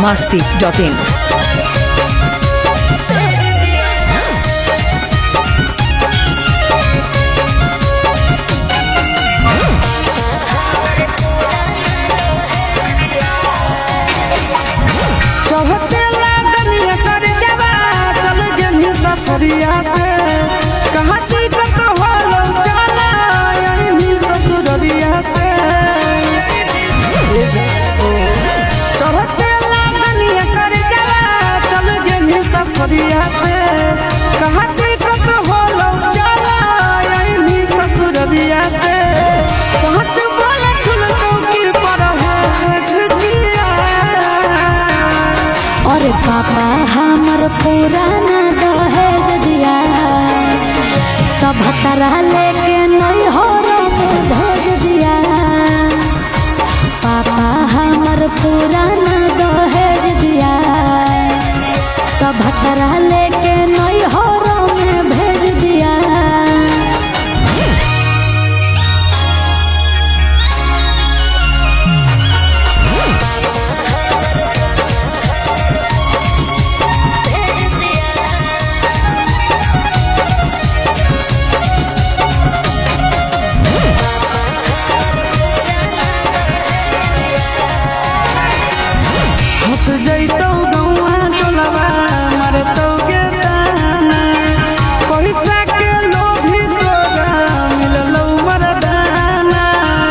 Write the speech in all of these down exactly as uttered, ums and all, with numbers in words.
masti dot in. सफरिया से कहाँ ticket होलो चला यही ससुरिया से कहते लागनिया कर जवा चल गेनी सफरिया से कहाँ टिकट होलो चला यही ससुरिया से पहुँच बोला छुल चौकी पर है झुकिया। और पापा हमर पुराना तब भतरा लेके नहीं हो भेज दिया। पापा हमर पुराना दहेज दिया तब भतरा लेके नहीं हो में भेज दिया। जैतो गौआ टोलवा मरतो के ताना पैसा के लोभी तोरा मिललो मरदाना।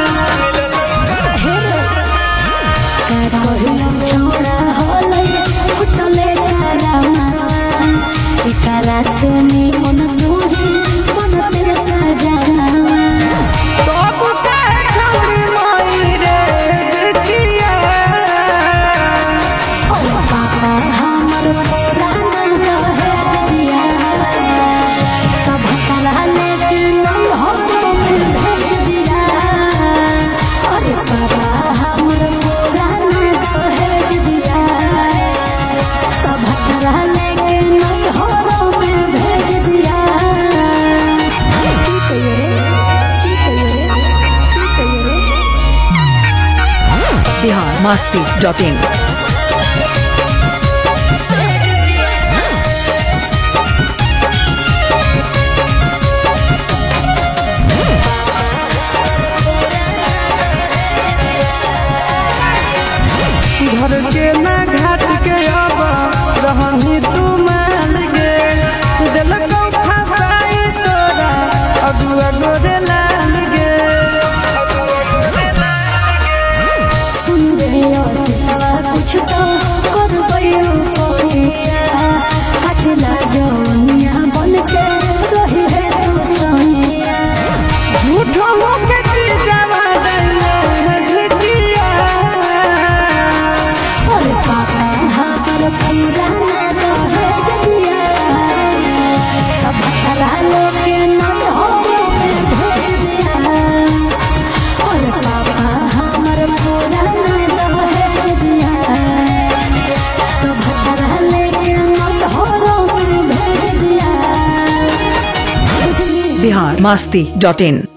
छोड़ा होले उतले करामा एकरा से निमन तोही मन तेरे सजाना। तो बुता छोड़ी माई रे देखिया। हमर पुराना दहेज दिया तब भतरा लेके नहीं हो भेज दिया। अरे पापा हमर पुराना दहेज दिया तब भतरा लेके नहीं हो भेज दिया। की कहिए रे की कहिए रे की कहिए रे। Bihar masti dot in. घर के ना घाट के अब रहनी तू मान गे दिलको फसाई तोरा अगुआ गोरे लाल गे। सुन रे सिसवा कुछ तो करबैयो कोइया हटला जौनिया बन के रही है तू सैया। झूठो होके की जवा दैले झुकिया। और पापा हमर पुराना दहेज दिया तब भतरा लेके नहीं हो भेज दिया। और पापा हमर पुराना दहेज दिया तब भतरा लेके नहीं हो भेज दिया। Bihar masti dot in.